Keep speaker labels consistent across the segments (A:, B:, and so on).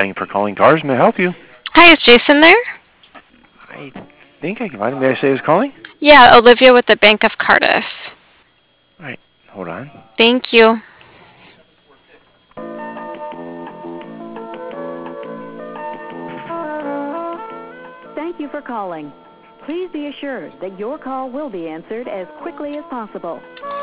A: Thank you for calling Cars. May I help you?
B: Hi, is Jason there?
A: I think I can find him. May I say who's calling?
B: Yeah, Olivia with the Bank of Cardiff.
A: All right, hold on.
B: Thank you.
C: Thank you for calling. Please be assured that your call will be answered as quickly as possible.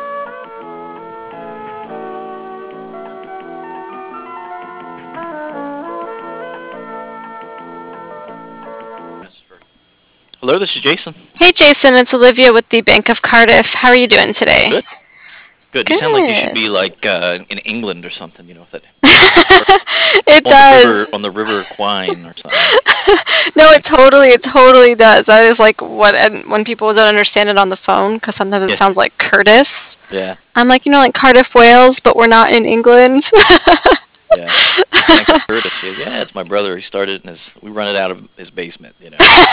D: Hello, this is Jason.
B: Hey, Jason, it's Olivia with the Bank of Cardiff. How are you doing today?
D: Good. Good. You sound like you should
B: Good.
D: be like in England or something, you know, with it.
B: It
D: on the river,
B: does.
D: on the River Quine or something.
B: No, it totally does. That is like what, and when people don't understand it on the phone, because sometimes it
D: Yeah.
B: sounds like Curtis.
D: Yeah.
B: I'm like, like Cardiff, Wales, but we're not in England.
D: Yeah. Thanks, Curtis. Yeah, it's my brother. He started in we run it out of his basement, you know.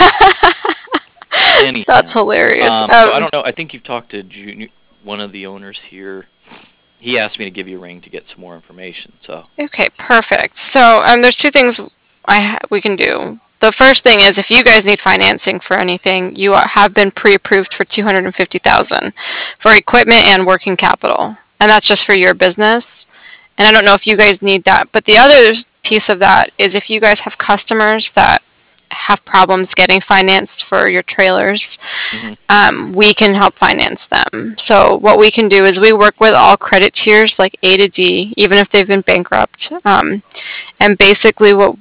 B: That's
D: Anyhow,
B: hilarious.
D: so I don't know. I think you've talked to one of the owners here. He asked me to give you a ring to get some more information. So.
B: Okay, perfect. So, there's two things we can do. The first thing is if you guys need financing for anything, you have been pre-approved for 250,000 for equipment and working capital, and that's just for your business. And I don't know if you guys need that, but the other piece of that is if you guys have customers that have problems getting financed for your trailers, we can help finance them. So what we can do is we work with all credit tiers like A to D, even if they've been bankrupt. And basically what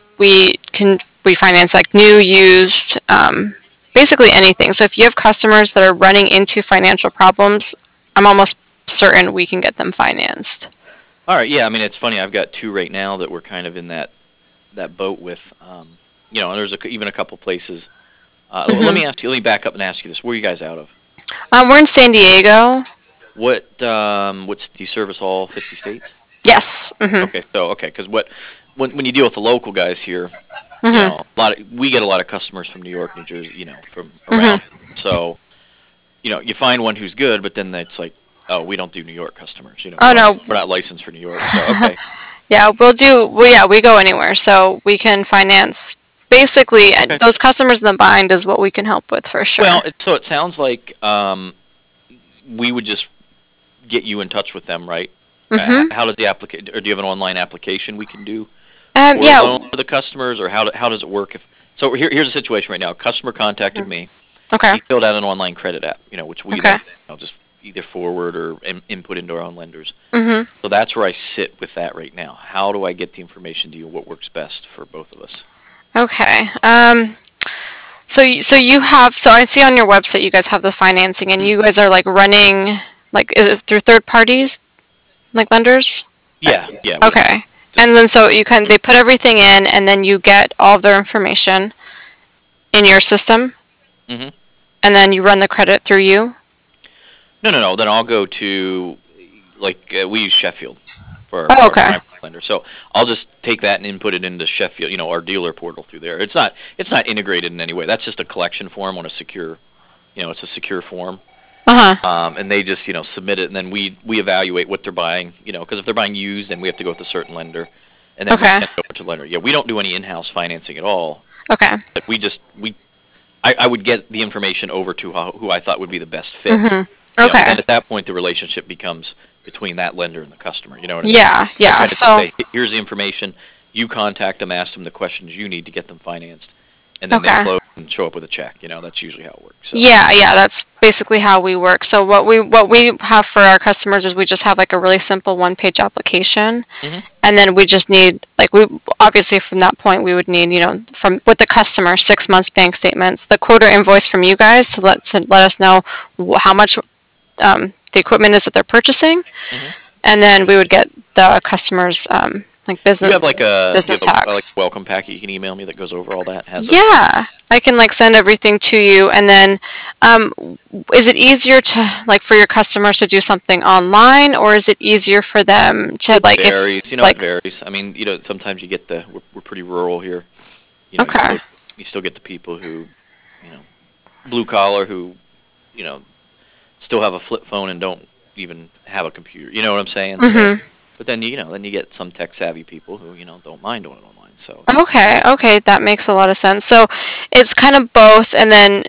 B: we finance like new, used, basically anything. So if you have customers that are running into financial problems, I'm almost certain we can get them financed.
D: All right. Yeah. I mean, it's funny. I've got two right now that we're kind of in that boat with. And there's even a couple places. Let me ask you. Let me back up and ask you this. Where are you guys out of?
B: We're in San Diego.
D: Do you service all 50 states?
B: Yes.
D: Okay, because when you deal with the local guys here, we get a lot of customers from New York, New Jersey, from around. So, you find one who's good, but then it's like, oh, we don't do New York customers.
B: Oh no,
D: we're not licensed for New York. So okay.
B: Yeah, we go anywhere, so we can finance basically those customers in the bind is what we can help with for sure.
D: Well, so it sounds like we would just get you in touch with them, right? How does the application, or do you have an online application we can do for loan for the customers, or how does it work? Here's the situation right now. A customer contacted me.
B: Okay.
D: He filled out an online credit app, which we then just either forward or input into our own lenders. So that's where I sit with that right now. How do I get the information to you? What works best for both of us?
B: Okay. So I see on your website you guys have the financing, and you guys are like running, like, is it through third parties, like lenders?
D: Yeah.
B: Okay. And then so they put everything in, and then you get all of their information in your system. And then you run the credit through you.
D: No. Then I'll go to we use Sheffield for
B: our
D: primary lender. So I'll just take that and input it into Sheffield, our dealer portal through there. It's not integrated in any way. That's just a collection form on a secure, it's a secure form. And they just submit it, and then we evaluate what they're buying, because if they're buying used, then we have to go with a certain lender, and then we send it over to the lender. Yeah, we don't do any in-house financing at all.
B: Okay.
D: But I would get the information over to who I thought would be the best fit.
B: Okay.
D: And at that point, the relationship becomes between that lender and the customer. You know what I mean?
B: Yeah. So
D: say, here's the information. You contact them, ask them the questions you need to get them financed, and then they close and show up with a check. That's usually how it works. So.
B: Yeah. That's basically how we work. So what we have for our customers is we just have like a really simple one-page application, and then we just need we obviously from that point we would need from with the customer 6 months bank statements, the quarter invoice from you guys to let us know how much the equipment is that they're purchasing, and then we would get the customers business.
D: You have business
B: tax.
D: A welcome packet you can email me that goes over all that.
B: I can send everything to you, and then is it easier to for your customers to do something online, or is it easier for them to
D: it varies. It varies. I mean, sometimes you get we're pretty rural here. You still get the people who, blue collar who, still have a flip phone and don't even have a computer. You know what I'm saying? So, But then then you get some tech savvy people who don't mind doing it online. So
B: Okay, that makes a lot of sense. So it's kind of both, and then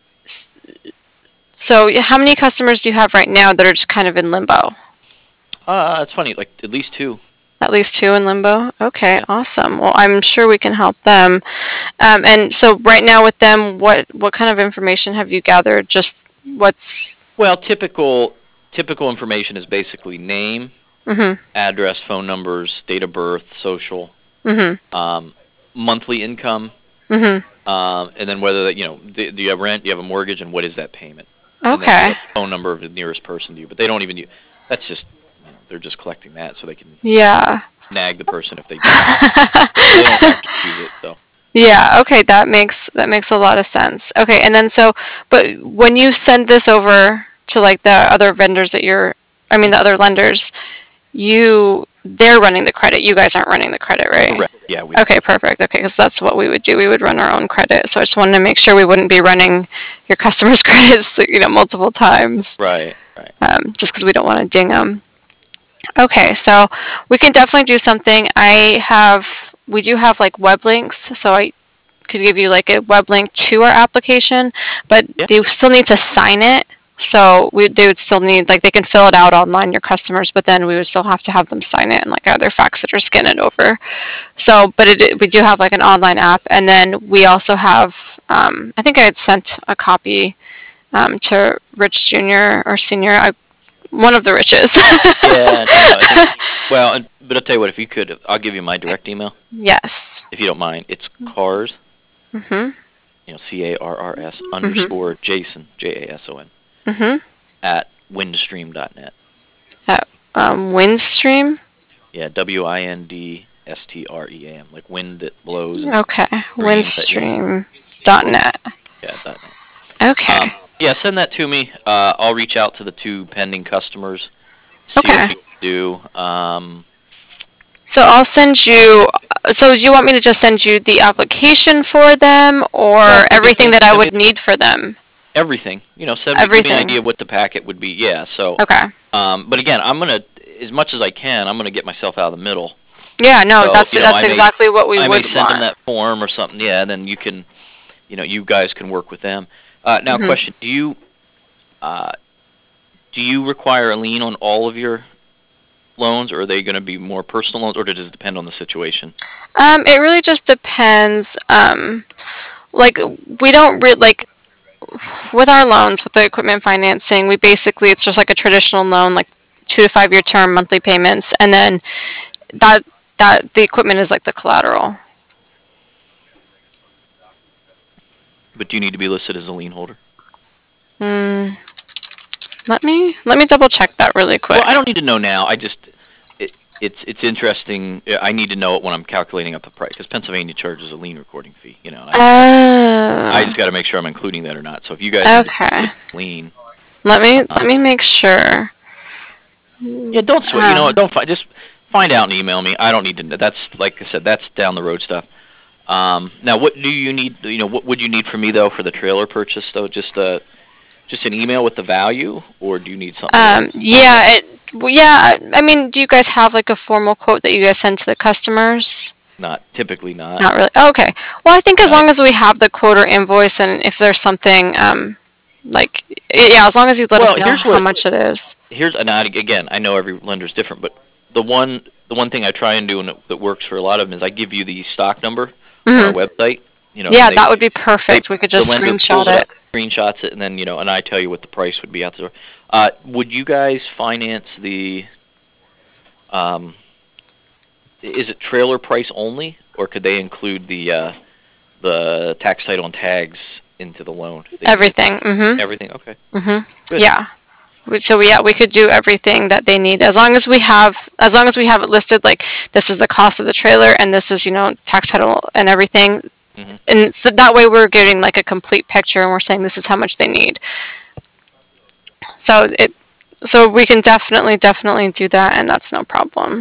B: so how many customers do you have right now that are just kind of in limbo?
D: It's funny, like at least two.
B: At least two in limbo? Okay, awesome. Well, I'm sure we can help them. And so right now with them, what kind of information have you gathered? Just what's...
D: Well, typical information is basically name, address, phone numbers, date of birth, social, monthly income, and then whether do you have rent, do you have a mortgage, and what is that payment?
B: Okay.
D: And then phone number of the nearest person to you, but they don't even that's just they're just collecting that so they can nag the person if they do. They don't have to use it, so.
B: Yeah, okay, that makes a lot of sense. Okay, and then but when you send this over to like the other vendors the other lenders, they're running the credit. You guys aren't running the credit, right?
D: Correct. Yeah.
B: Okay, perfect. Okay, because that's what we would do. We would run our own credit. So I just wanted to make sure we wouldn't be running your customers' credits, multiple times.
D: Right.
B: Just because we don't want to ding them. Okay, so we can definitely do something. We do have like web links, so I could give you like a web link to our application, but they still need to sign it. So they would still need, like, they can fill it out online, your customers, but then we would still have to have them sign it and like either fax it or scan it over. So, but we do have like an online app, and then we also have, I think I had sent a copy to Rich Jr. or Senior. One of the Riches.
D: But I'll tell you what, if you could, I'll give you my direct email.
B: Yes.
D: If you don't mind. It's cars, CARRS _ Jason, JASON, at windstream.net.
B: At Windstream?
D: Yeah, WINDSTREAM, like wind that blows.
B: Okay, windstream.net.
D: Yeah, .net.
B: Okay.
D: Send that to me. I'll reach out to the two pending customers. See what we can do.
B: So I'll send you. So do you want me to just send you the application for them, or everything that I would need for them?
D: Everything. Give me an idea of what the packet would be. Yeah. So.
B: Okay.
D: But again, I'm gonna, as much as I can, I'm gonna get myself out of the middle.
B: Yeah. No, so, that's exactly what we would want. I may
D: send them that form or something. Yeah. And then you can, you guys can work with them. Now, question: do you require a lien on all of your loans, or are they going to be more personal loans, or does it depend on the situation?
B: It really just depends. Like we don't with our loans, with the equipment financing, it's just like a traditional loan, like 2 to 5 year term, monthly payments, and then that the equipment is like the collateral.
D: But do you need to be listed as a lien holder?
B: Let me double check that really quick.
D: Well, I don't need to know now. It's interesting. I need to know it when I'm calculating up the price, because Pennsylvania charges a lien recording fee. I just got to make sure I'm including that or not. So if you guys lien,
B: let me make sure.
D: Yeah, don't sweat. Don't fight. Just find out and email me. I don't need to know. That's, like I said, that's down the road stuff. Now, what do you need? What would you need from me though for the trailer purchase though? Just an email with the value, or do you need something else?
B: I mean, do you guys have like a formal quote that you guys send to the customers?
D: Typically not.
B: Not really. Oh, okay. Well, I think as long as we have the quote or invoice, and if there's something as long as you let us know how much it is.
D: Again, I know every lender's different, but the one thing I try and do, and that works for a lot of them, is I give you the stock number on our website.
B: That would be perfect. We could just screenshot it.
D: Screenshots it, and then and I tell you what the price would be out the door. Would you guys finance the? Is it trailer price only, or could they include the tax title and tags into the loan?
B: Everything.
D: Everything. Okay.
B: Good. Yeah. So we could do everything that they need as long as we have it listed, like this is the cost of the trailer and this is tax title and everything. And so that way we're getting like a complete picture, and we're saying this is how much they need. So we can definitely do that, and that's no problem.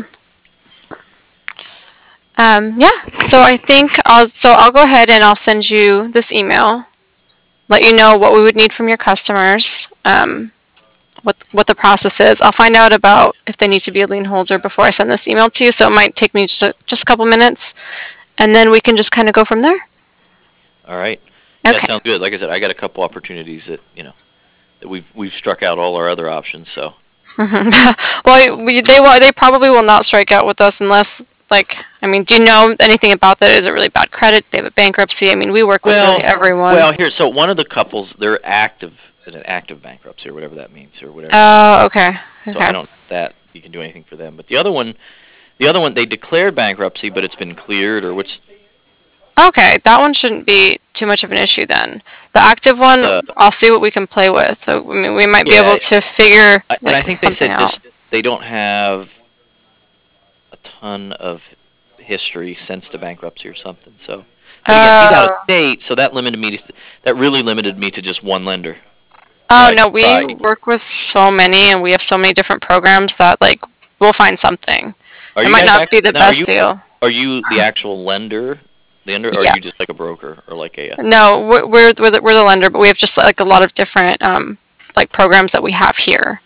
B: So I think I'll go ahead and I'll send you this email, let you know what we would need from your customers, what the process is. I'll find out about if they need to be a lien holder before I send this email to you. So it might take me just a couple minutes, and then we can just kind of go from there.
D: All right.
B: Okay.
D: That sounds good. Like I said, I got a couple opportunities that that we've struck out all our other options. So.
B: Well, they probably will not strike out with us unless, like, I mean, do you know anything about that? Is it really bad credit? Do they have a bankruptcy? I mean, we work with really everyone.
D: Well, so one of the couples, they're in an active bankruptcy or whatever that means or whatever.
B: Oh, okay.
D: So I don't that you can do anything for them. But the other one, they declared bankruptcy, but it's been cleared or which.
B: Okay, that one shouldn't be too much of an issue then. The active one, I'll see what we can play with. So, I mean, we might be able to figure
D: and I think they said
B: out.
D: They don't have a ton of history since the bankruptcy or something. So, again, he's out of state, so that really limited me to just one lender.
B: Oh no, we work with so many, and we have so many different programs that like we'll find something. It might not be the best deal.
D: Are you the actual lender? Or are you just like a broker or like a?
B: No, we're the lender, but we have just like a lot of different like programs that we have here.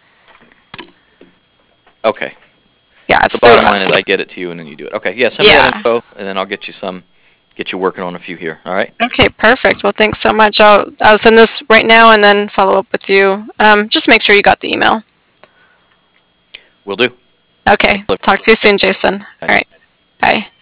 D: Okay.
B: Yeah, it's
D: the bottom line is I get it to you and then you do it. Okay, yeah, send me that info and then I'll get you working on a few here. All right.
B: Okay, perfect. Well, thanks so much. I'll send this right now and then follow up with you. Just make sure you got the email.
D: Will do.
B: Okay. Talk to you soon, Jason. All right. Bye.